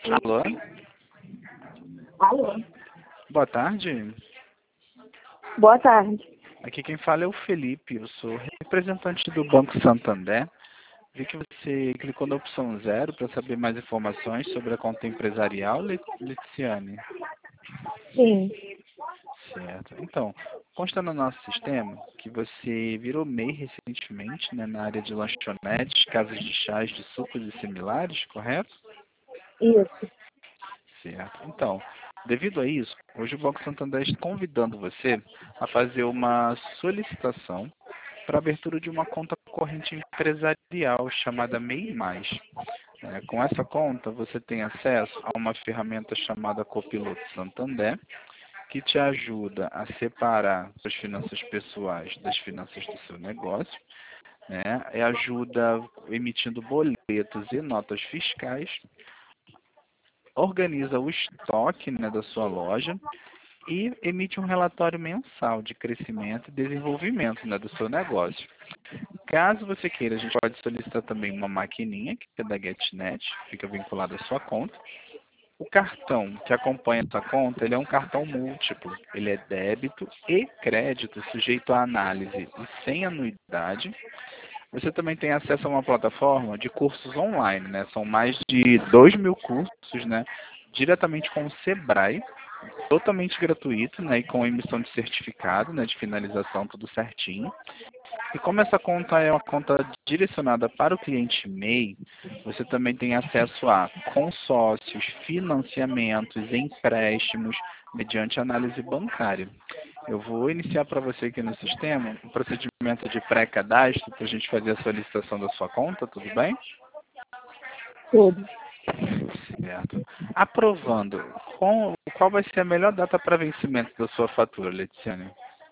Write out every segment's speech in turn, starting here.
Alô? Alô? Boa tarde. Boa tarde. Aqui quem fala é o Felipe, eu sou representante do Banco Santander. Vi que você clicou na opção 0 para saber mais informações sobre a conta empresarial, Leticiane. Sim. Certo. Então, consta no nosso sistema que você virou MEI recentemente, né, na área de lanchonetes, casas de chás, de sucos e similares, correto? Isso. Certo. Então, devido a isso, hoje o Banco Santander está convidando você a fazer uma solicitação para a abertura de uma conta corrente empresarial chamada MEI+. Com essa conta, você tem acesso a uma ferramenta chamada Copiloto Santander, que te ajuda a separar suas finanças pessoais das finanças do seu negócio, né? E ajuda emitindo boletos e notas fiscais, organiza o estoque, né, da sua loja e emite um relatório mensal de crescimento e desenvolvimento, né, do seu negócio. Caso você queira, a gente pode solicitar também uma maquininha, que é da GetNet, fica vinculada à sua conta. O cartão que acompanha a sua conta, ele é um cartão múltiplo. Ele é débito e crédito, sujeito à análise e sem anuidade. Você também tem acesso a uma plataforma de cursos online, né? São mais de 2.000 cursos, né? Diretamente com o Sebrae, totalmente gratuito, né? E com emissão de certificado, né? De finalização, tudo certinho. E como essa conta é uma conta direcionada para o cliente MEI, você também tem acesso a consórcios, financiamentos, empréstimos, mediante análise bancária. Eu vou iniciar para você aqui no sistema um procedimento de pré-cadastro para a gente fazer a solicitação da sua conta, tudo bem? Tudo. Certo. Aprovando, qual vai ser a melhor data para vencimento da sua fatura, Leticiane?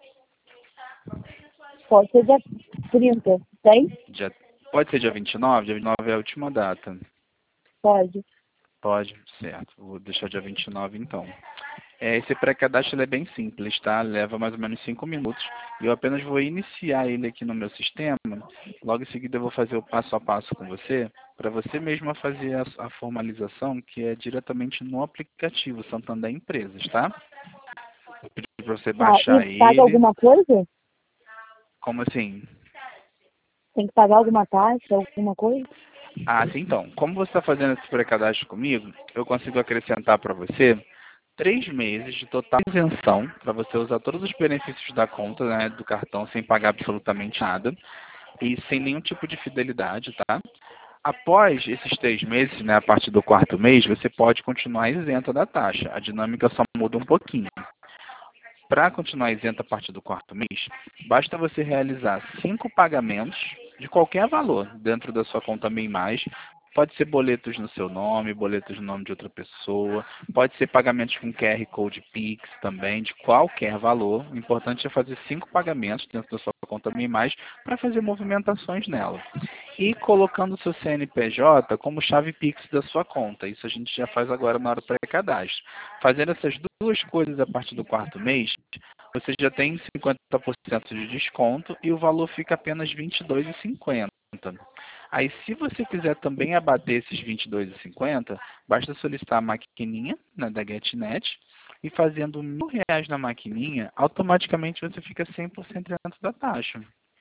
Pode ser dia 30. Tem? Pode ser dia 29? Dia 29 é a última data. Pode. Pode, certo. Vou deixar dia 29 então. Esse pré-cadastro ele é bem simples, tá? Leva mais ou menos 5 minutos. E eu apenas vou iniciar ele aqui no meu sistema. Logo em seguida eu vou fazer o passo a passo com você, para você mesma fazer a formalização, que é diretamente no aplicativo Santander Empresas, tá? Vou pedir para você Tá. baixar E paga ele. alguma coisa? Como assim? Tem que pagar alguma taxa, alguma coisa? Ah, sim, então. Como você está fazendo esse pré-cadastro comigo, eu consigo acrescentar para você 3 meses de total isenção para você usar todos os benefícios da conta, né, do cartão, sem pagar absolutamente nada e sem nenhum tipo de fidelidade, tá? Após esses 3 meses, né, a partir do quarto mês, você pode continuar isenta da taxa. A dinâmica só muda um pouquinho. Para continuar isenta a partir do quarto mês, basta você realizar 5 pagamentos de qualquer valor dentro da sua conta MEI+. Pode ser boletos no seu nome, boletos no nome de outra pessoa, pode ser pagamentos com QR Code Pix também, de qualquer valor. O importante é fazer 5 pagamentos dentro da sua conta MEI+, para fazer movimentações nela. E colocando o seu CNPJ como chave Pix da sua conta. Isso a gente já faz agora na hora do pré-cadastro. Fazendo essas duas coisas a partir do quarto mês, você já tem 50% de desconto e o valor fica apenas R$ 22,50. Aí, se você quiser também abater esses R$ 22,50, basta solicitar a maquininha, né, da GetNet, e fazendo R$ 1.000 na maquininha, automaticamente você fica 100% dentro da taxa.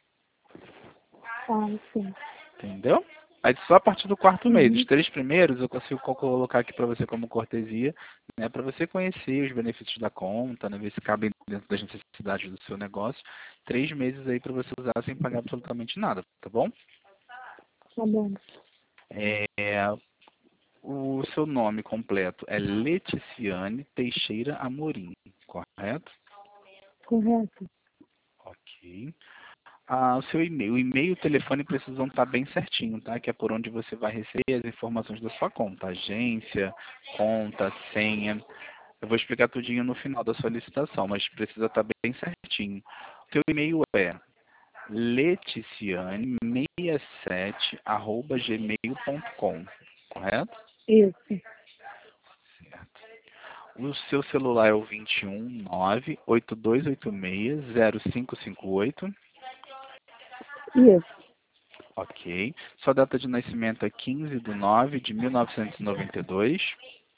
Ah, sim. Entendeu? Aí só a partir do quarto mês. Os Uhum. 3 primeiros eu consigo colocar aqui para você como cortesia, né, para você conhecer os benefícios da conta, né, ver se cabem dentro das necessidades do seu negócio. 3 meses aí para você usar sem pagar absolutamente nada, tá bom? Tá bom. É, o seu nome completo é Leticiane Teixeira Amorim, correto? Correto. Ok. O seu e-mail. O e-mail e o telefone precisam estar bem certinho, tá? Que é por onde você vai receber as informações da sua conta. Agência, conta, senha. Eu vou explicar tudinho no final da solicitação, mas precisa estar bem certinho. O seu e-mail é leticiane67@gmail.com, correto? Isso. Certo. O seu celular é o 21982860558. Isso. Ok. Sua data de nascimento é 15 de 9 de 1992.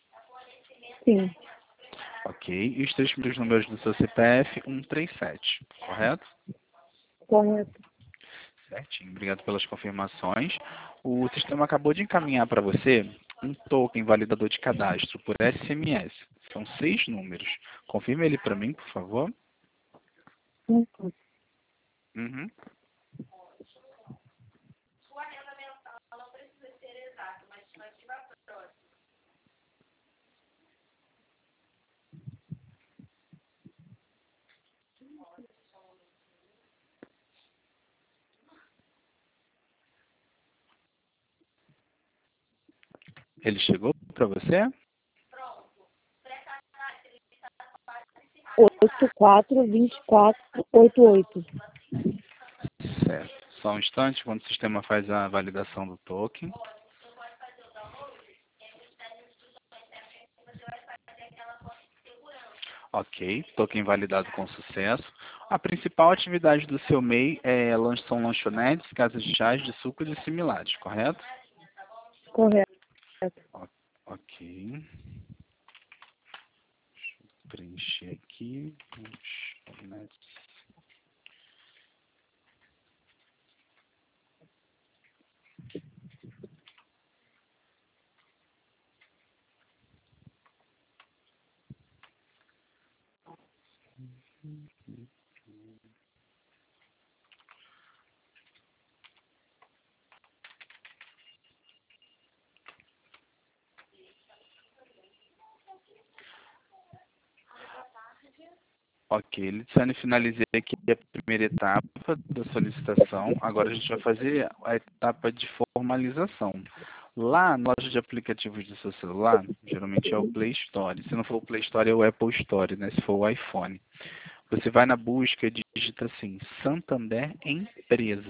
Sim, Ok. E os três primeiros números do seu CPF, 137, correto? correto. Certinho. Obrigado pelas confirmações. O sistema acabou de encaminhar para você um token validador de cadastro por SMS. São 6 números. Confirme ele para mim, por favor. Sim, Uhum. Ele chegou para você? 842488. Certo. Só um instante, quando o sistema faz a validação do token. Ok, token validado com sucesso. A principal atividade do seu MEI são lanchonetes, casas de chás, de sucos e similares, correto? Correto. Ok. Preencher aqui. Lanchonetes. Ok, Liciane, finalizei aqui a primeira etapa da solicitação. Agora a gente vai fazer a etapa de formalização. Lá na loja de aplicativos do seu celular, geralmente é o Play Store. Se não for o Play Store, é o Apple Store, né? Se for o iPhone. Você vai na busca e digita assim, Santander Empresas.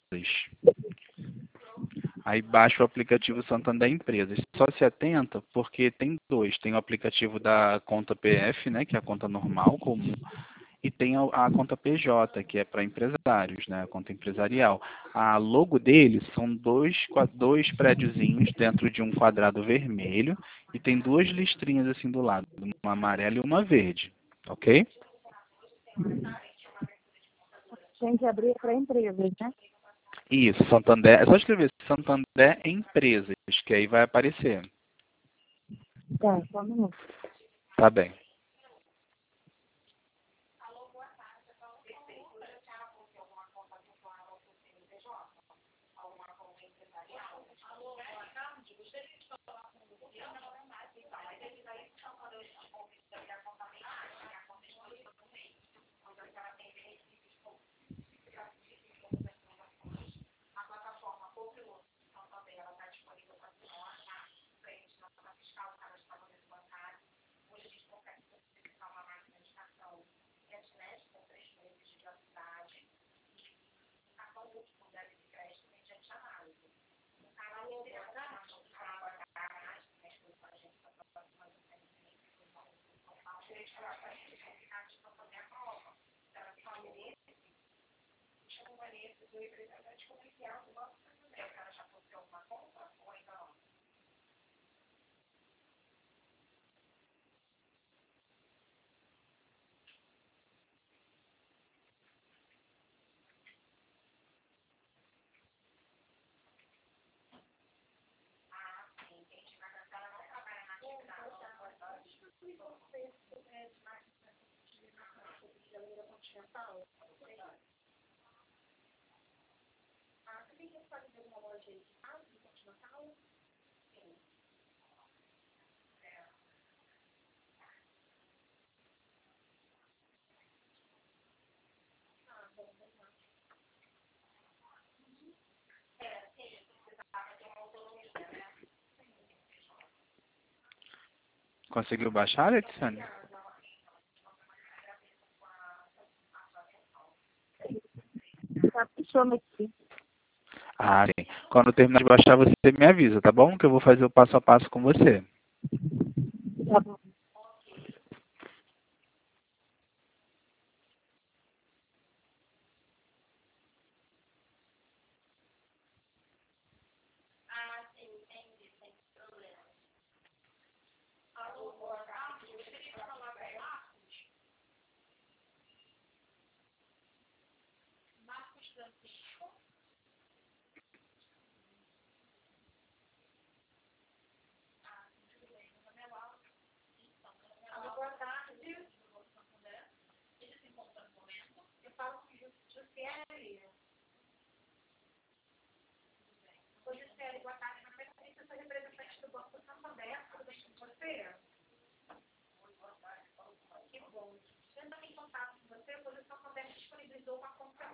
Aí baixa o aplicativo Santander Empresas. Só se atenta porque tem dois. Tem o aplicativo da conta PF, né? Que é a conta normal, comum. E tem a conta PJ, que é para empresários, né? A conta empresarial. A logo deles são dois prédiozinhos dentro de um quadrado vermelho e tem duas listrinhas assim do lado, uma amarela e uma verde, ok? Tem que abrir para empresas, né? Isso, Santander, é só escrever Santander Empresas, que aí vai aparecer. Tá, só um minuto. Tá bem. Conseguiu baixar, Alexandre? Tá fechando aqui. Ah, sim. Quando terminar de baixar, você me avisa, tá bom? Que eu vou fazer o passo a passo com você. Tá bom.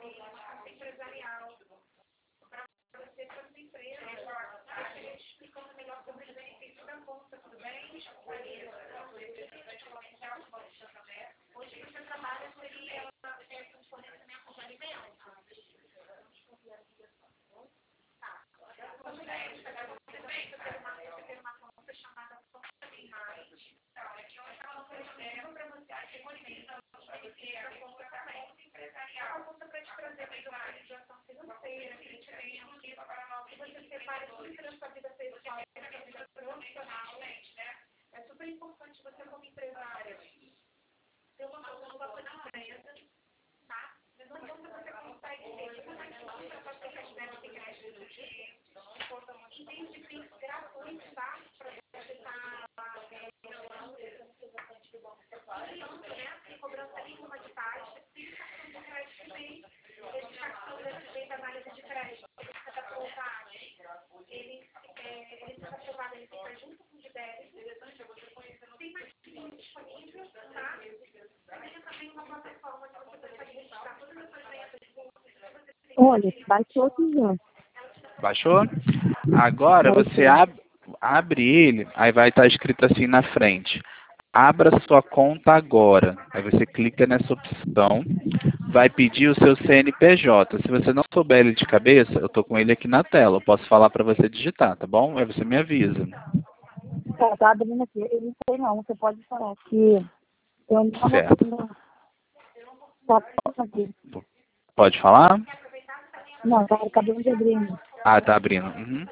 Olha, baixou aqui já. Baixou? Agora você abre ele, aí vai estar escrito assim na frente. Abra sua conta agora. Aí você clica nessa opção, vai pedir o seu CNPJ. Se você não souber ele de cabeça, eu tô com ele aqui na tela. Eu posso falar para você digitar, tá bom? Aí você me avisa. Tá abrindo aqui. Eu não sei não, você pode falar que eu Certo. não... Tá aqui. Pode falar? Não, tá acabando de abrir. Ah, tá abrindo. Uhum.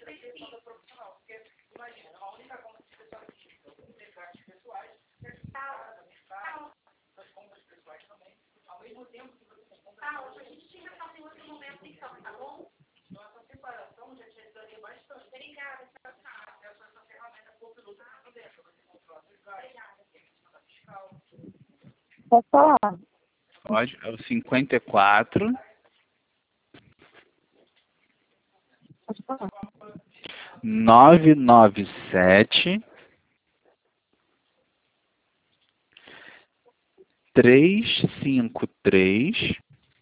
Pode falar. Pode. É o 54 Pode falar. 997 353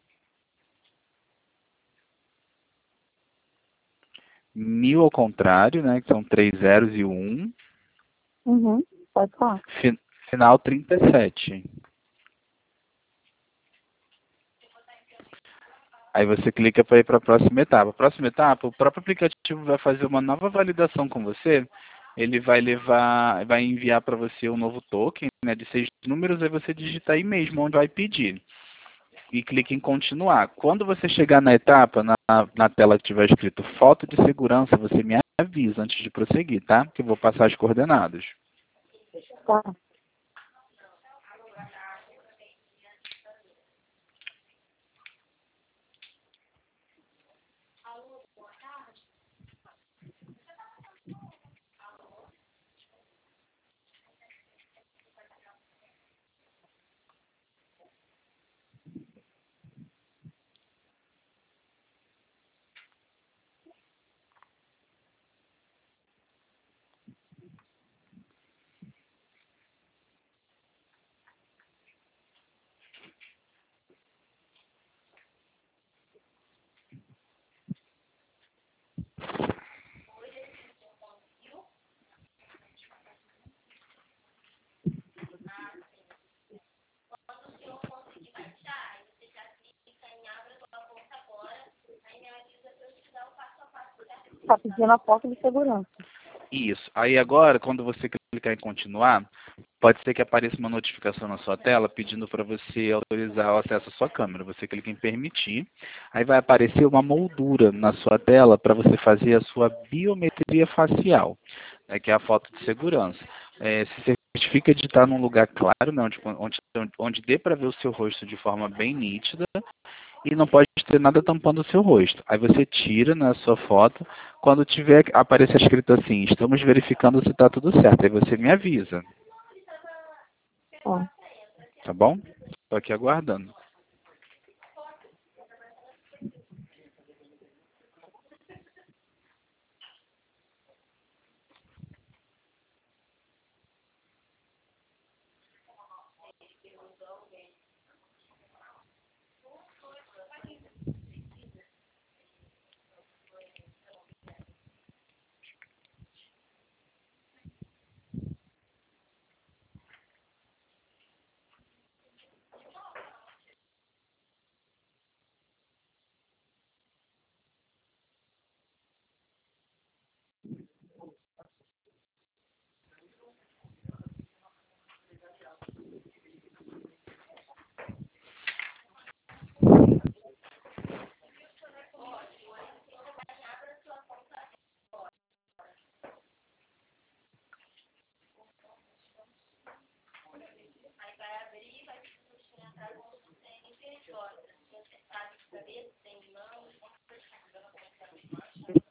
1000 ao contrário, né? Que são 3 zeros e 1. Uhum. Pode falar. Final 37. Aí você clica para ir para a próxima etapa. A próxima etapa, o próprio aplicativo vai fazer uma nova validação com você. Ele vai enviar para você um novo token, né, de 6 números, aí você digita aí mesmo onde vai pedir. E clica em continuar. Quando você chegar na etapa, na tela que tiver escrito foto de segurança, você me avisa antes de prosseguir, tá? Que eu vou passar as coordenadas. Tá. Tá pedindo a foto de segurança. Isso. Aí agora, quando você clicar em continuar, pode ser que apareça uma notificação na sua tela pedindo para você autorizar o acesso à sua câmera. Você clica em permitir, aí vai aparecer uma moldura na sua tela para você fazer a sua biometria facial, né, que é a foto de segurança. Se certifica de estar num lugar claro, né, onde dê para ver o seu rosto de forma bem nítida, e não pode ter nada tampando o seu rosto. Aí você tira na sua foto, quando tiver aparecer escrito assim, estamos verificando se está tudo certo, aí você me avisa, Ó. tá bom? Estou aqui aguardando.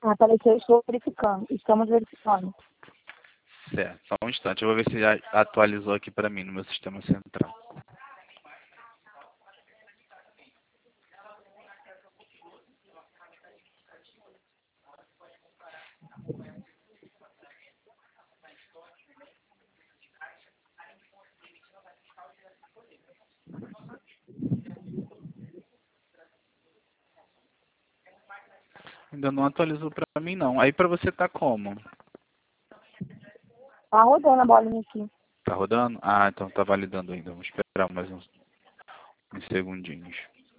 Apareceu, estou verificando. Estamos verificando. Certo, só um instante. Eu vou ver se já atualizou aqui para mim no meu sistema central. Ainda não atualizou para mim, não. Aí para você tá como? Tá rodando a bolinha aqui. Tá rodando? Ah, então tá validando ainda. Vamos esperar mais uns segundinhos.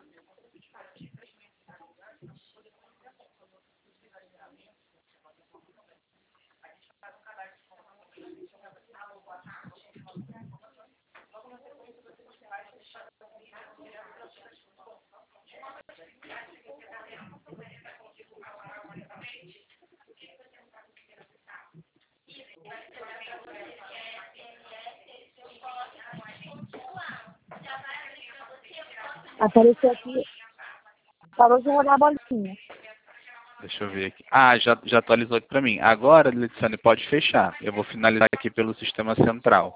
Apareceu aqui. Parou de rodar a bolinha. Deixa eu ver aqui. Ah, já atualizou aqui para mim. Agora, Letiane, pode fechar. Eu vou finalizar aqui pelo sistema central.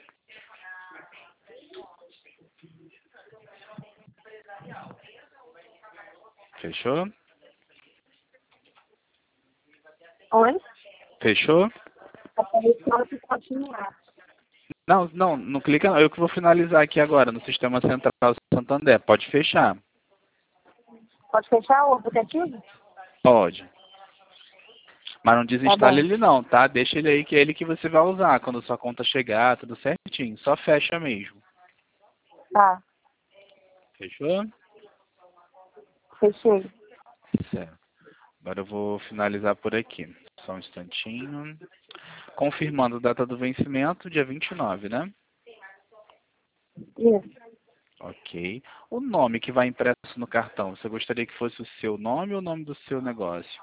Fechou? Oi? Fechou? Apareceu aqui continuar. Não clica não. Eu que vou finalizar aqui agora no sistema central Santander. Pode fechar? Pode fechar o aplicativo? Pode. Mas não Tá desinstale bom. ele não, tá? Deixa ele aí que é ele que você vai usar quando sua conta chegar, tudo certinho. Só fecha mesmo. Tá. Fechou? Fechei. Certo. Agora eu vou finalizar por aqui. Só um instantinho. Confirmando a data do vencimento, dia 29, né? Isso. Ok. O nome que vai impresso no cartão, você gostaria que fosse o seu nome ou o nome do seu negócio?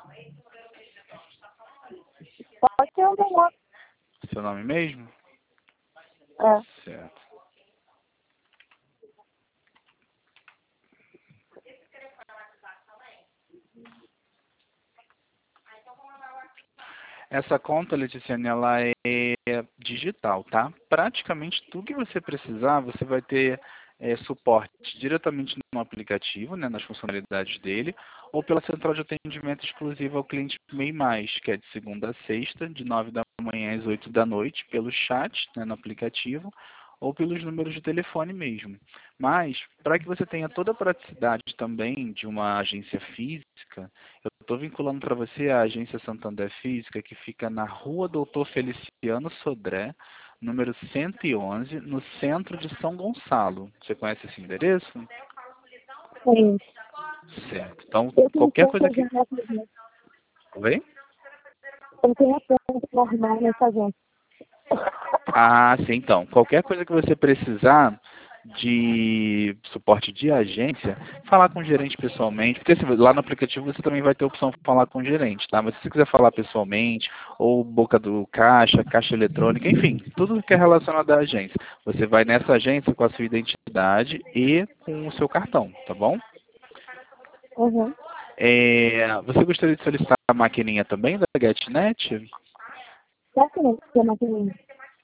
Pode ser um negócio. Seu nome mesmo? É. Certo. Essa conta, Leticiane, ela é digital, tá? Praticamente tudo que você precisar, você vai ter suporte diretamente no aplicativo, né, nas funcionalidades dele, ou pela central de atendimento exclusiva ao cliente MEI+, que é de segunda a sexta, de 9 da manhã às 8 da noite, pelo chat, né, no aplicativo, ou pelos números de telefone mesmo. Mas, para que você tenha toda a praticidade também de uma agência física, eu estou vinculando para você a agência Santander Física, que fica na Rua Doutor Feliciano Sodré, número 111, no centro de São Gonçalo. Você conhece esse endereço? Sim. Certo. Então, Eu tenho qualquer coisa conta que... já nessa agência. Oi? Eu tenho a conta normal nessa agência. Ah, sim, então. Qualquer coisa que você precisar de suporte de agência, falar com o gerente pessoalmente, porque assim, lá no aplicativo você também vai ter a opção de falar com o gerente, tá? Mas se você quiser falar pessoalmente, ou boca do caixa, caixa eletrônica, enfim, tudo que é relacionado à agência. Você vai nessa agência com a sua identidade e com o seu cartão, tá bom? Uhum. Você gostaria de solicitar a maquininha também da GetNet? Exatamente, que é a maquininha.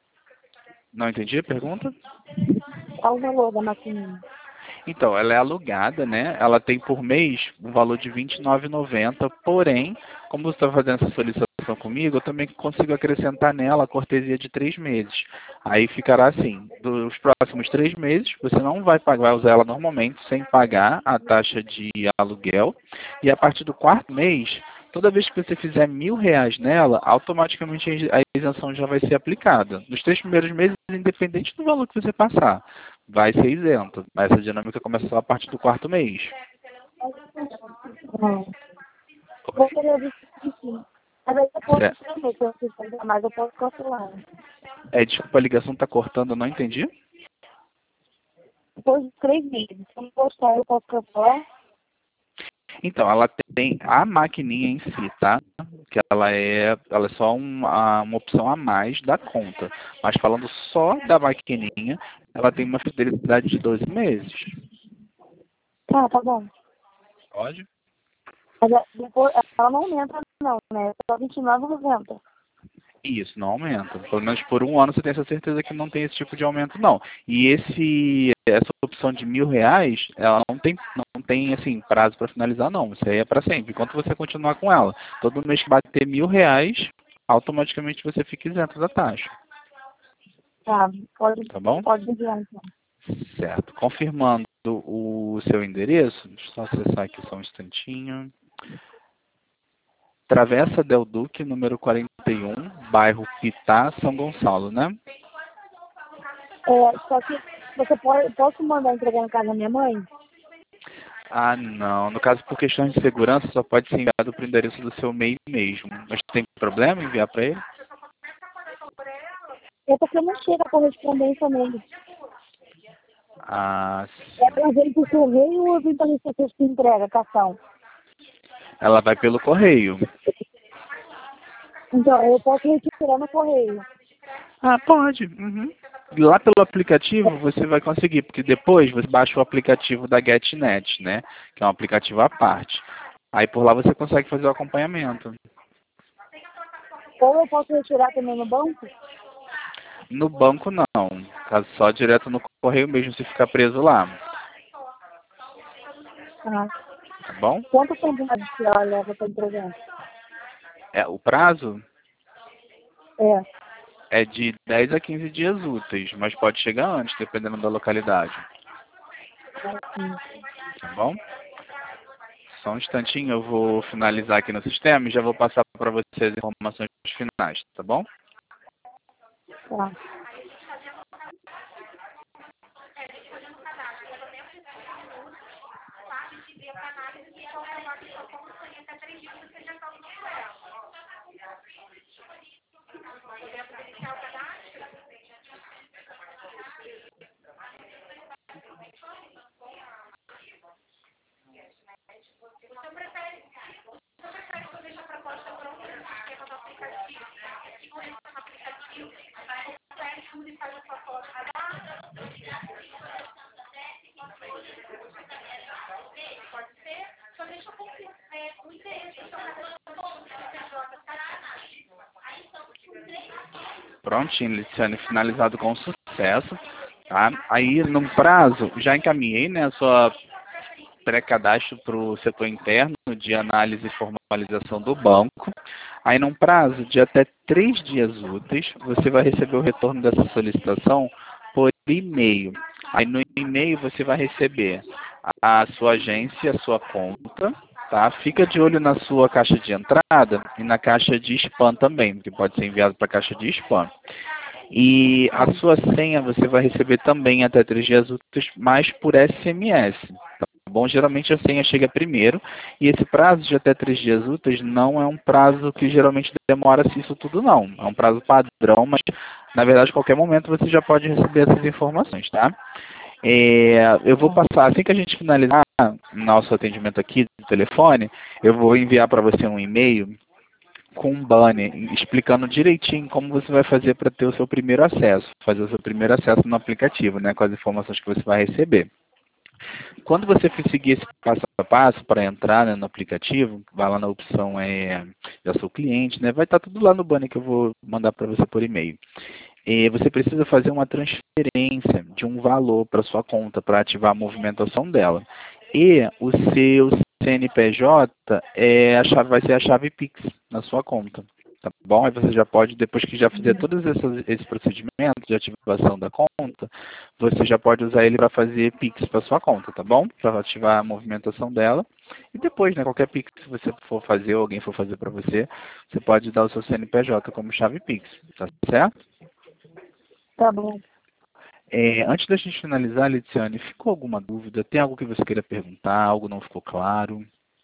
Não entendi a pergunta? Qual o valor da maquininha? Então, ela é alugada, né? Ela tem por mês um valor de R$ 29,90, porém, como você está fazendo essa solicitação comigo, eu também consigo acrescentar nela a cortesia de 3 meses. Aí ficará assim, dos próximos 3 meses, você não vai pagar, vai usar ela normalmente, sem pagar a taxa de aluguel, e a partir do quarto mês, toda vez que você fizer R$ 1.000 nela, automaticamente a isenção já vai ser aplicada. Nos 3 primeiros meses, independente do valor que você passar, vai ser isento. Essa dinâmica começa só a partir do quarto mês. Não. Vou querer desistir. Às vezes eu posso Certo. escrever, se eu quiser, mas eu posso cancelar. Desculpa, a ligação está cortando, eu não entendi. Depois de 3 meses. Se eu não gostar, eu posso cancelar. Então, ela tem a maquininha em si, tá? Que ela é só uma opção a mais da conta. Mas falando só da maquininha, ela tem uma fidelidade de 12 meses. Tá bom. Pode? Mas depois ela não aumenta não, né? Só R$29,90. Isso, não aumenta. Pelo menos por um ano você tem essa certeza que não tem esse tipo de aumento, não. E essa opção de R$1.000, ela não tem assim, prazo para finalizar, não. Isso aí é para sempre. Enquanto você continuar com ela, todo mês que bater R$1.000, automaticamente você fica isento da taxa. Tá, pode, Tá bom? pode enviar então. Certo. Confirmando o seu endereço, deixa eu só acessar aqui só um instantinho. Travessa Del Duque, número 41, bairro Pitá, São Gonçalo, né? Só que posso mandar entregar na casa da minha mãe? Ah, não. No caso, por questões de segurança, só pode ser enviado para o endereço do seu e-mail mesmo. Mas tem problema em enviar para ele? É porque não chega a correspondência nele. Ah, É sim. para vir por correio ou vir para receber de entrega, cartão? Ela vai pelo correio. Então, eu posso retirar no correio. Ah, pode. Uhum. Lá pelo aplicativo você vai conseguir, porque depois você baixa o aplicativo da GetNet, né? Que é um aplicativo à parte. Aí por lá você consegue fazer o acompanhamento. Ou eu posso retirar também no banco? No banco não. Caso só direto no correio mesmo, se ficar preso lá. Ah. Tá bom? Quanto tempo mais que ela leva para entregar? O prazo É. é de 10 a 15 dias úteis, mas pode chegar antes, dependendo da localidade. Assim. Tá bom? Só um instantinho, eu vou finalizar aqui no sistema e já vou passar para você as informações finais, tá bom? Tá. Prontinho, Liciane, finalizado com sucesso. Tá? Aí, no prazo, já encaminhei, né, a sua pré-cadastro para o setor interno de análise e formalização do banco. Aí, num prazo de até 3 dias úteis, você vai receber o retorno dessa solicitação por e-mail. Aí, no e-mail, você vai receber a sua agência, a sua conta, tá? Fica de olho na sua caixa de entrada e na caixa de spam também, que pode ser enviado para a caixa de spam. E a sua senha você vai receber também até 3 dias úteis, mas por SMS. Tá bom? Geralmente a senha chega primeiro, e esse prazo de até 3 dias úteis não é um prazo que geralmente demora-se isso tudo, não. É um prazo padrão, mas na verdade, a qualquer momento você já pode receber essas informações, tá? Eu vou passar, assim que a gente finalizar nosso atendimento aqui do telefone, eu vou enviar para você um e-mail com um banner explicando direitinho como você vai fazer para ter o seu primeiro acesso, fazer o seu primeiro acesso no aplicativo, né, com as informações que você vai receber. Quando você for seguir esse passo a passo para entrar, né, no aplicativo, vai lá na opção já sou cliente, né, vai estar tudo lá no banner que eu vou mandar para você por e-mail. Você precisa fazer uma transferência de um valor para sua conta para ativar a movimentação dela. E o seu CNPJ vai ser a chave Pix na sua conta. Tá bom? Aí você já pode, depois que já fizer todos esses procedimentos de ativação da conta, você já pode usar ele para fazer Pix para sua conta, tá bom? Para ativar a movimentação dela. E depois, né, qualquer Pix que você for fazer ou alguém for fazer para você, você pode dar o seu CNPJ como chave Pix, tá certo? Tá bom. Antes da gente finalizar, Liciane, ficou alguma dúvida? Tem algo que você queira perguntar? Algo não ficou claro?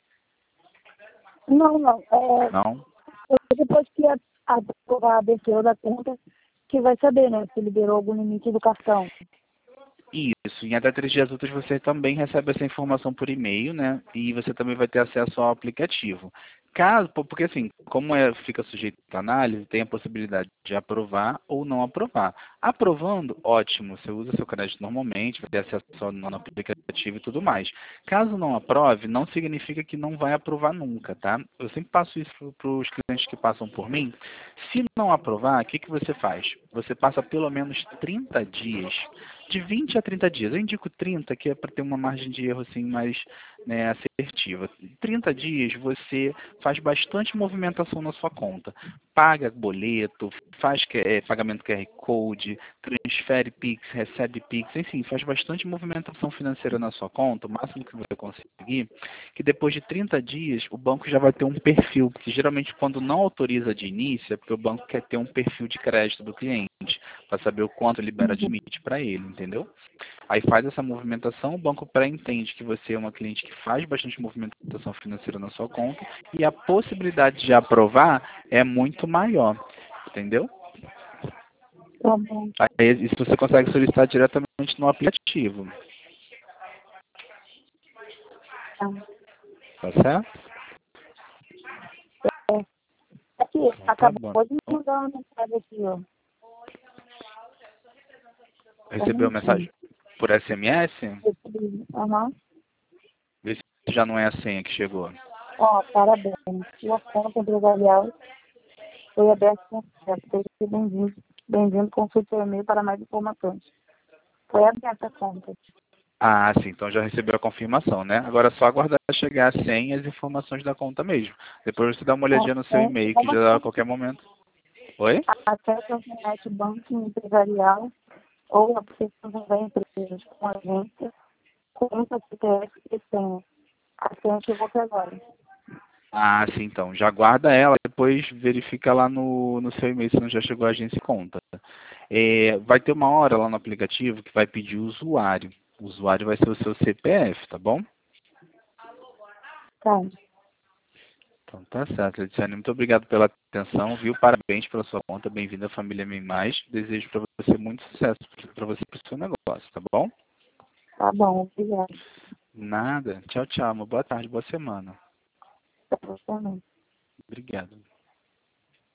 Não, não. Não? Depois que a abertura da conta, que vai saber, né? Se liberou algum limite do cartão. Isso. Em até 3 dias úteis você também recebe essa informação por e-mail, né? E você também vai ter acesso ao aplicativo. Caso, porque assim, como fica sujeito à análise, tem a possibilidade de aprovar ou não aprovar. Aprovando, ótimo, você usa seu crédito normalmente, vai ter acesso ao no aplicativo e tudo mais. Caso não aprove, não significa que não vai aprovar nunca, tá? Eu sempre passo isso para os clientes que passam por mim. Se não aprovar, o que, que você faz? Você passa pelo menos 30 dias, de 20 a 30 dias. Eu indico 30, que é para ter uma margem de erro assim mais, né, assertiva. 30 dias você faz bastante movimentação na sua conta. Paga boleto, faz pagamento QR Code, transfere Pix, recebe Pix, enfim, faz bastante movimentação financeira na sua conta, o máximo que você conseguir, que depois de 30 dias o banco já vai ter um perfil, porque geralmente quando não autoriza de início é porque o banco quer ter um perfil de crédito do cliente, para saber o quanto libera de Uhum. limite para ele, entendeu? Aí faz essa movimentação, o banco pré-entende que você é uma cliente que faz bastante movimentação financeira na sua conta e a possibilidade de aprovar é muito maior, entendeu? Tá bom. Aí isso você consegue solicitar diretamente no aplicativo, Tá. tá certo? É. Aqui, Então tá acabou bom. de me mandar uma mensagem aqui, ó. Recebeu a mensagem por SMS? Aham. Vê se já não é a senha que chegou. Ó, parabéns. Sua conta empresarial foi aberta com sucesso. Seja bem-vindo. Bem-vindo, consulte seu e-mail para mais informações. Foi aberta a conta. Ah, sim, então já recebeu a confirmação, né? Agora é só aguardar chegar a senha e as informações da conta mesmo. Depois você dá uma olhadinha no seu e-mail, que Como já a qualquer momento. Oi? acesso ao internet banking empresarial ou aplicações da empresa com agência, conta CPF e senha. A senha que eu vou ter agora. Ah, sim, então. Já guarda ela, depois verifica lá no seu e-mail se não já chegou a agência e conta. Vai ter uma hora lá no aplicativo que vai pedir o usuário. O usuário vai ser o seu CPF, tá bom? Tá. Então tá certo, Letiane. Muito obrigado pela atenção, viu? Parabéns pela sua conta. Bem-vindo à família Mim Mais. Desejo para você muito sucesso para você e para o seu negócio, tá bom? Tá bom, obrigada. Nada. Tchau, tchau. Uma boa tarde, boa semana. Pra você também. Obrigado.